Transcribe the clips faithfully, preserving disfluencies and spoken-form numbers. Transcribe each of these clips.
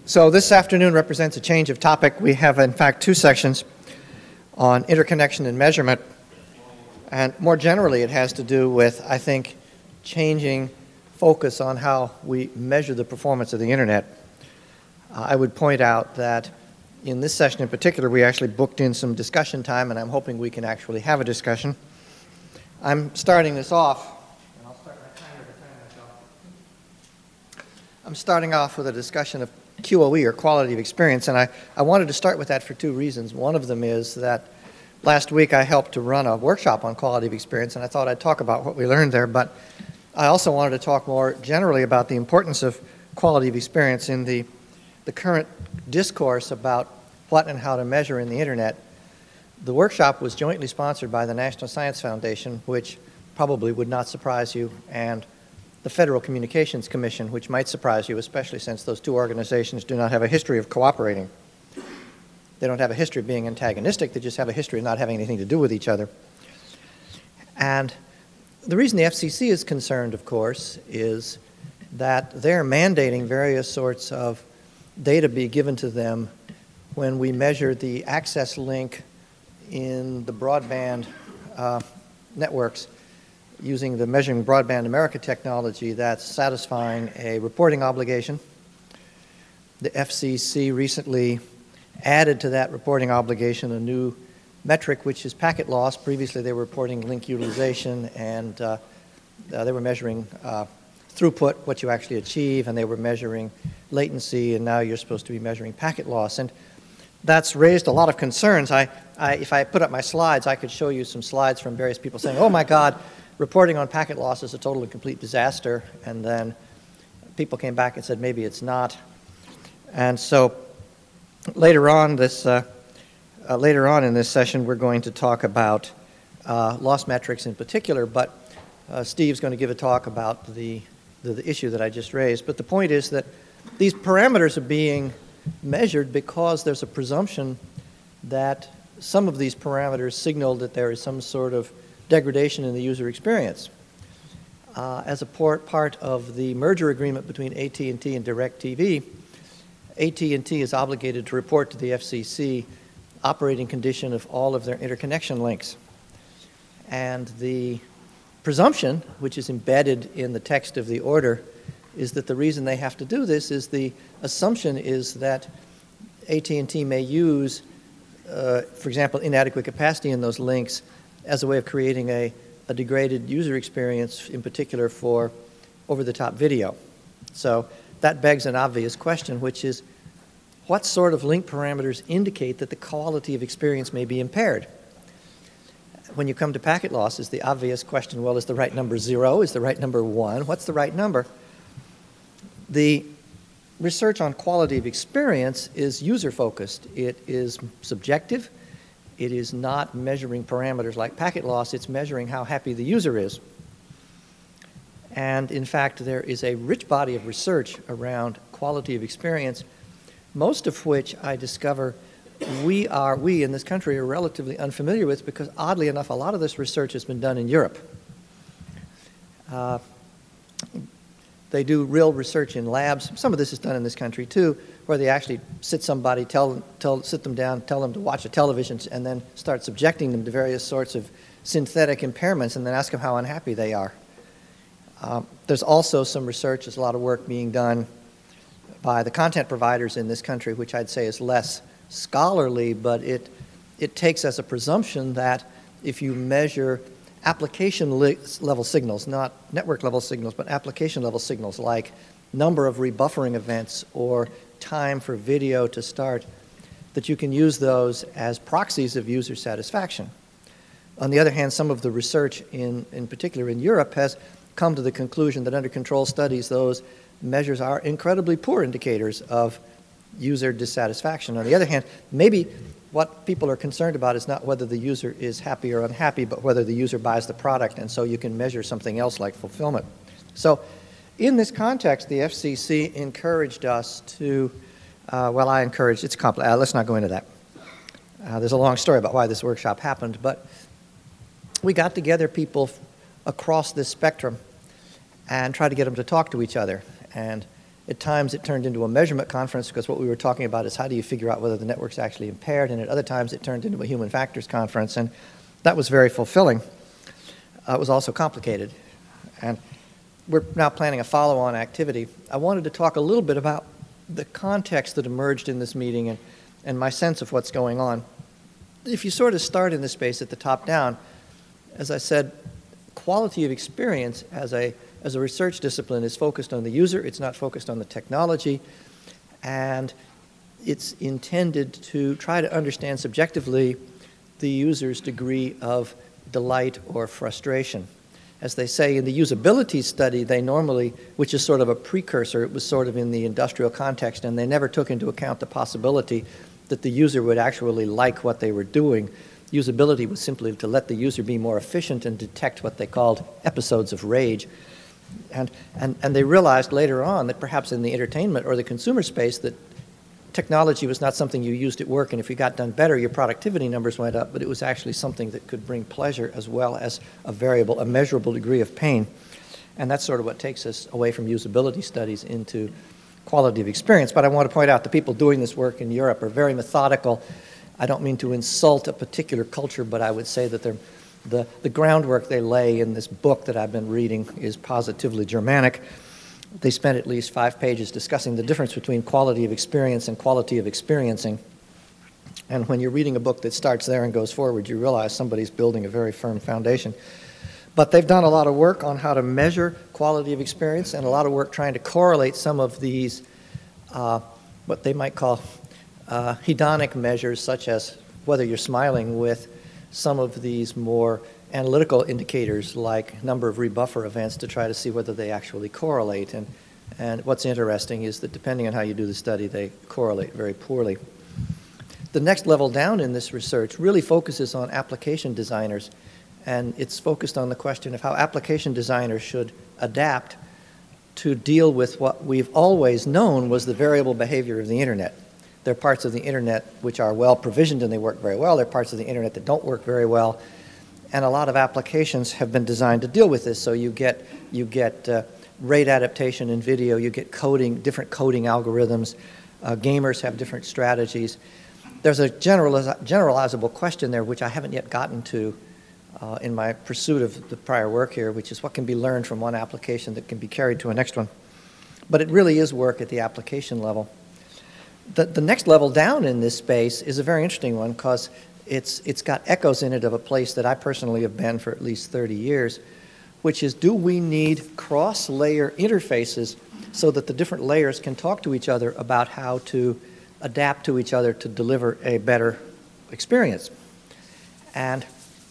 So this afternoon represents a change of topic. We have, in fact, two sections on interconnection and measurement. And more generally, it has to do with, I think, changing focus on how we measure the performance of the Internet. Uh, I would point out that in this session in particular, we actually booked in some discussion time, and I'm hoping we can actually have a discussion. I'm starting this off, and I'll start my timer to time myself. I'm starting off with a discussion of Q O E, or quality of experience, and I, I wanted to start with that for two reasons. One of them is that last week I helped to run a workshop on quality of experience, and I thought I'd talk about what we learned there, but I also wanted to talk more generally about the importance of quality of experience in the, the current discourse about what and how to measure in the Internet. The workshop was jointly sponsored by the National Science Foundation, which probably would not surprise you, and the Federal Communications Commission, which might surprise you, especially since those two organizations do not have a history of cooperating. They don't have a history of being antagonistic, they just have a history of not having anything to do with each other. And the reason the F C C is concerned, of course, is that they're mandating various sorts of data be given to them when we measure the access link in the broadband uh, networks using the Measuring Broadband America technology that's satisfying a reporting obligation. The F C C recently added to that reporting obligation a new metric, which is packet loss. Previously, they were reporting link utilization, and uh, uh, they were measuring uh, throughput, what you actually achieve, and they were measuring latency, and now you're supposed to be measuring packet loss. And that's raised a lot of concerns. I, I, if I put up my slides, I could show you some slides from various people saying, oh my God, reporting on packet loss is a total and complete disaster, and then people came back and said maybe it's not. And so later on this uh, uh, later on in this session, we're going to talk about uh, loss metrics in particular, but uh, Steve's going to give a talk about the, the the issue that I just raised. But the point is that these parameters are being measured because there's a presumption that some of these parameters signal that there is some sort of degradation in the user experience. Uh, as a part, part of the merger agreement between A T and T and DirecTV, A T and T is obligated to report to the F C C operating condition of all of their interconnection links. And the presumption, which is embedded in the text of the order, is that the reason they have to do this is the assumption is that A T and T may use, uh, for example, inadequate capacity in those links as a way of creating a, a degraded user experience, in particular for over-the-top video. So that begs an obvious question, which is, what sort of link parameters indicate that the quality of experience may be impaired? When you come to packet loss, is the obvious question, well, is the right number zero? Is the right number one? What's the right number? The research on quality of experience is user-focused. It is subjective. It is not measuring parameters like packet loss. It's measuring how happy the user is. And in fact, there is a rich body of research around quality of experience, most of which I discover we are, we in this country are relatively unfamiliar with because, oddly enough, a lot of this research has been done in Europe. Uh, they do real research in labs. Some of this is done in this country too, where they actually sit somebody, tell, tell, sit them down, tell them to watch a television, and then start subjecting them to various sorts of synthetic impairments, and then ask them how unhappy they are. Um, there's also some research, there's a lot of work being done by the content providers in this country, which I'd say is less scholarly, but it, it takes as a presumption that if you measure application li- level signals, not network level signals, but application level signals like number of rebuffering events or time for video to start, that you can use those as proxies of user satisfaction. On the other hand, some of the research, in, in particular in Europe, has come to the conclusion that under control studies, those measures are incredibly poor indicators of user dissatisfaction. On the other hand, maybe what people are concerned about is not whether the user is happy or unhappy, but whether the user buys the product, and so you can measure something else like fulfillment. So in this context, the F C C encouraged us to, uh, well, I encouraged, it's complicated, uh, let's not go into that. Uh, there's a long story about why this workshop happened, but we got together people across this spectrum and tried to get them to talk to each other. And At times it turned into a measurement conference because what we were talking about is how do you figure out whether the network's actually impaired, and at other times it turned into a human factors conference, and that was very fulfilling. Uh, it was also complicated. And we're now planning a follow-on activity. I wanted to talk a little bit about the context that emerged in this meeting and, and my sense of what's going on. If you sort of start in this space at the top down, as I said, quality of experience as a, as a research discipline is focused on the user. It's not focused on the technology. And it's intended to try to understand subjectively the user's degree of delight or frustration. As they say in the usability study, they normally, which is sort of a precursor, it was sort of in the industrial context, and they never took into account the possibility that the user would actually like what they were doing. Usability was simply to let the user be more efficient and detect what they called episodes of rage. And, and, and they realized later on that perhaps in the entertainment or the consumer space that technology was not something you used at work, and if you got done better, your productivity numbers went up, but it was actually something that could bring pleasure as well as a variable, a measurable degree of pain. And that's sort of what takes us away from usability studies into quality of experience. But I want to point out the people doing this work in Europe are very methodical. I don't mean to insult a particular culture, but I would say that they're, the, the groundwork they lay in this book that I've been reading is positively Germanic. They spent at least five pages discussing the difference between quality of experience and quality of experiencing. And when you're reading a book that starts there and goes forward, you realize somebody's building a very firm foundation. But they've done a lot of work on how to measure quality of experience and a lot of work trying to correlate some of these, uh, what they might call uh, hedonic measures, such as whether you're smiling, with some of these more analytical indicators like number of rebuffer events to try to see whether they actually correlate. And, and what's interesting is that depending on how you do the study, they correlate very poorly. The next level down in this research really focuses on application designers, and it's focused on the question of how application designers should adapt to deal with what we've always known was the variable behavior of the internet. There are parts of the internet which are well provisioned and they work very well. There are parts of the internet that don't work very well. And a lot of applications have been designed to deal with this. So you get, you get uh, rate adaptation in video, you get coding, different coding algorithms. Uh, gamers have different strategies. There's a generaliz- generalizable question there which I haven't yet gotten to uh, in my pursuit of the prior work here, which is what can be learned from one application that can be carried to a next one. But it really is work at the application level. The, the next level down in this space is a very interesting one because It's, it's got echoes in it of a place that I personally have been for at least thirty years, which is, do we need cross-layer interfaces so that the different layers can talk to each other about how to adapt to each other to deliver a better experience? And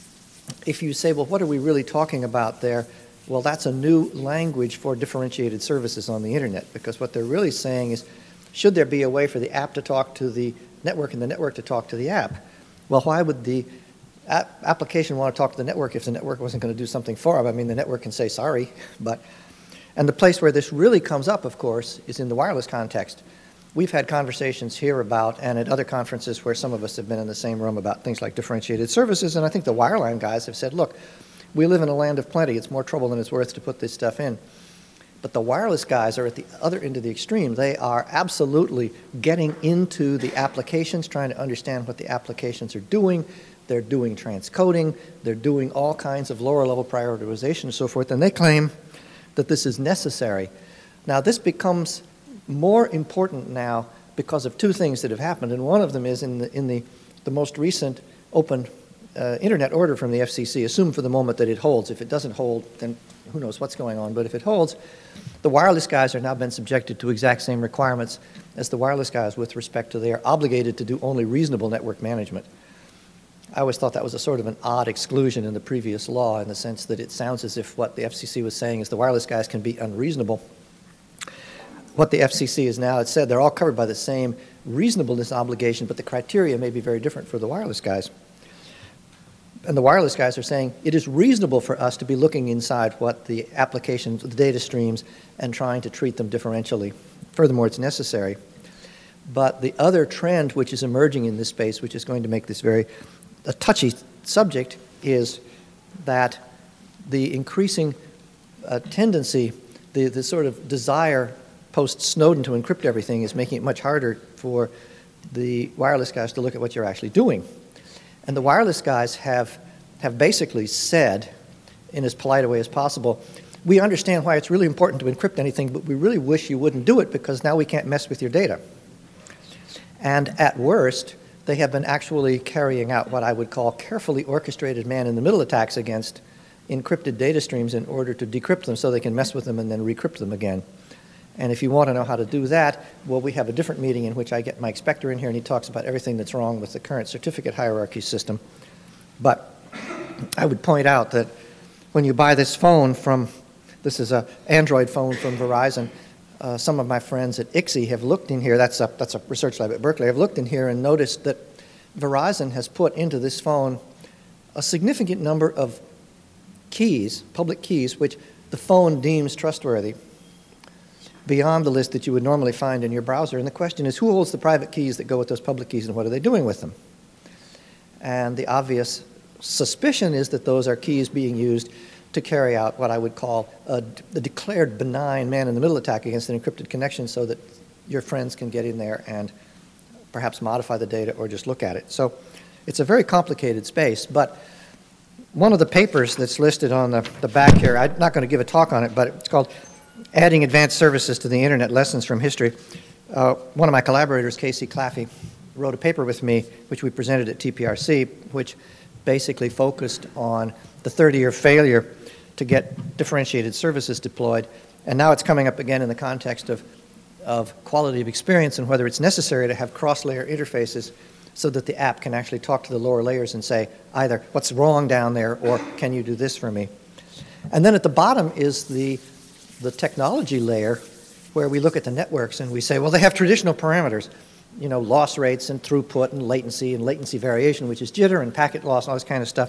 if you say, well, what are we really talking about there? Well, that's a new language for differentiated services on the internet, because what they're really saying is, should there be a way for the app to talk to the network and the network to talk to the app? Well, why would the app application want to talk to the network if the network wasn't going to do something for them? I mean, the network can say sorry, but, and the place where this really comes up, of course, is in the wireless context. We've had conversations here about, and at other conferences where some of us have been in the same room, about things like differentiated services, and I think the wireline guys have said, look, we live in a land of plenty. It's more trouble than it's worth to put this stuff in. But the wireless guys are at the other end of the extreme. They are absolutely getting into the applications, trying to understand what the applications are doing. They're doing transcoding. They're doing all kinds of lower-level prioritization and so forth, and they claim that this is necessary. Now, this becomes more important now because of two things that have happened, and one of them is in the, in the, the most recent open uh, internet order from the F C C. Assume for the moment that it holds. If it doesn't hold, then who knows what's going on, but if it holds, the wireless guys are now been subjected to exact same requirements as the wireless guys with respect to they are obligated to do only reasonable network management. I always thought that was a sort of an odd exclusion in the previous law, in the sense that it sounds as if what the F C C was saying is the wireless guys can be unreasonable. What the F C C is now, it said they're all covered by the same reasonableness obligation, but the criteria may be very different for the wireless guys. And the wireless guys are saying it is reasonable for us to be looking inside what the applications, the data streams, and trying to treat them differentially. Furthermore, it's necessary. But the other trend which is emerging in this space, which is going to make this very a touchy subject, is that the increasing uh, tendency, the, the sort of desire post-Snowden to encrypt everything is making it much harder for the wireless guys to look at what you're actually doing. And the wireless guys have, have basically said, in as polite a way as possible, we understand why it's really important to encrypt anything, but we really wish you wouldn't do it because now we can't mess with your data. And at worst, they have been actually carrying out what I would call carefully orchestrated man-in-the-middle attacks against encrypted data streams in order to decrypt them so they can mess with them and then recrypt them again. And if you want to know how to do that, well, we have a different meeting in which I get Mike Spector in here and he talks about everything that's wrong with the current certificate hierarchy system. But I would point out that when you buy this phone from, this is an Android phone from Verizon, uh, some of my friends at I C S I have looked in here, that's a, that's a research lab at Berkeley, have looked in here and noticed that Verizon has put into this phone a significant number of keys, public keys, which the phone deems trustworthy, beyond the list that you would normally find in your browser. And the question is, who holds the private keys that go with those public keys and what are they doing with them? And the obvious suspicion is that those are keys being used to carry out what I would call a, a declared benign man-in-the-middle attack against an encrypted connection so that your friends can get in there and perhaps modify the data or just look at it. So it's a very complicated space, but one of the papers that's listed on the, the back here, I'm not going to give a talk on it, but it's called Adding Advanced Services to the Internet, Lessons from History. Uh, one of my collaborators, Casey Claffey, wrote a paper with me, which we presented at T P R C, which basically focused on the thirty-year failure to get differentiated services deployed. And now it's coming up again in the context of, of quality of experience and whether it's necessary to have cross-layer interfaces so that the app can actually talk to the lower layers and say either what's wrong down there or can you do this for me. And then at the bottom is the, the technology layer where we look at the networks and we say, well, they have traditional parameters, you know, loss rates and throughput and latency and latency variation, which is jitter and packet loss and all this kind of stuff.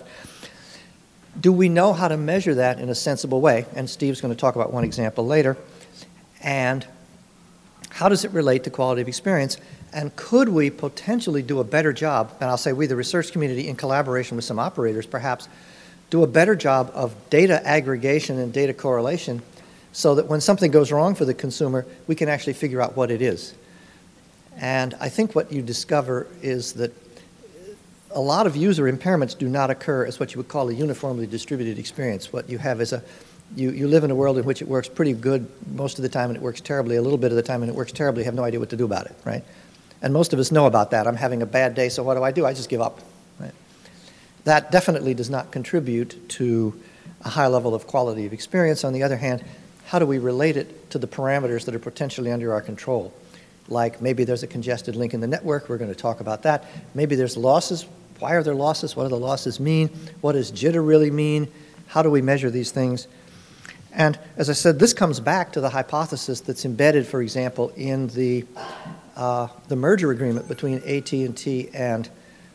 Do we know how to measure that in a sensible way? And Steve's going to talk about one example later. And how does it relate to quality of experience? And could we potentially do a better job, and I'll say we, the research community, in collaboration with some operators perhaps, do a better job of data aggregation and data correlation so that when something goes wrong for the consumer, we can actually figure out what it is. And I think what you discover is that a lot of user impairments do not occur as what you would call a uniformly distributed experience. What you have is a, you, you live in a world in which it works pretty good most of the time and it works terribly a little bit of the time and it works terribly, you have no idea what to do about it, right? And most of us know about that. I'm having a bad day, so what do I do? I just give up, right? That definitely does not contribute to a high level of quality of experience. On the other hand, how do we relate it to the parameters that are potentially under our control? Like maybe there's a congested link in the network, we're going to talk about that. Maybe there's losses. Why are there losses? What do the losses mean? What does jitter really mean? How do we measure these things? And as I said, this comes back to the hypothesis that's embedded, for example, in the, uh, the merger agreement between A T and T and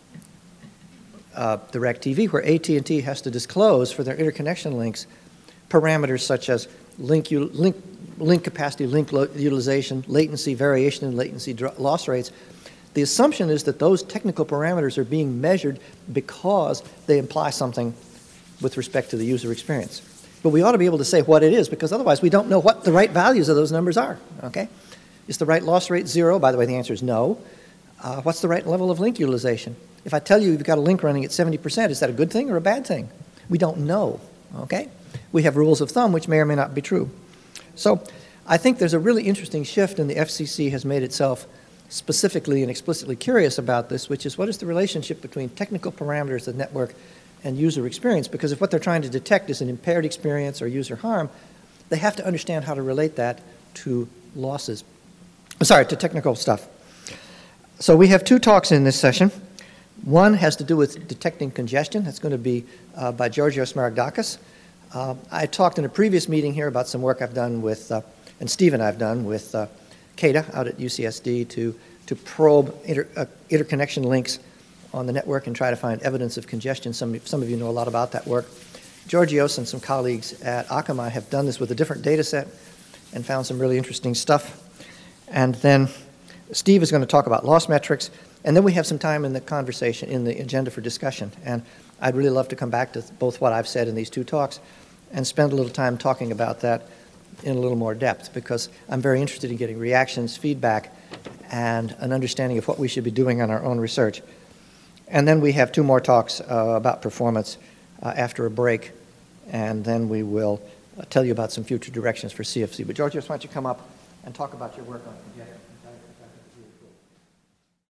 uh, DirecTV, where A T and T has to disclose for their interconnection links parameters such as link, link, link capacity, link utilization, latency variation, and latency loss rates. The assumption is that those technical parameters are being measured because they imply something with respect to the user experience. But we ought to be able to say what it is, because otherwise we don't know what the right values of those numbers are, okay? Is the right loss rate zero? By the way, the answer is no. Uh, what's the right level of link utilization? If I tell you you've got a link running at seventy percent, is that a good thing or a bad thing? We don't know, okay? We have rules of thumb which may or may not be true. So I think there's a really interesting shift, and the F C C has made itself specifically and explicitly curious about this, which is what is the relationship between technical parameters of the network and user experience? Because if what they're trying to detect is an impaired experience or user harm, they have to understand how to relate that to losses. Sorry, to technical stuff. So we have two talks in this session. One has to do with detecting congestion. That's going to be uh, by Georgios Smaragdakis. Uh, I talked in a previous meeting here about some work I've done with, uh, and Steve and I have done with uh, C A D A out at U C S D to, to probe inter, uh, interconnection links on the network and try to find evidence of congestion. Some, some of you know a lot about that work. Georgios and some colleagues at Akamai have done this with a different data set and found some really interesting stuff. And then Steve is going to talk about loss metrics, and then we have some time in the conversation, in the agenda for discussion. And I'd really love to come back to both what I've said in these two talks and spend a little time talking about that in a little more depth, because I'm very interested in getting reactions, feedback, and an understanding of what we should be doing on our own research. And then we have two more talks uh, about performance uh, after a break, and then we will uh, tell you about some future directions for C F C. But Georgios, why don't you come up and talk about your work on congestion?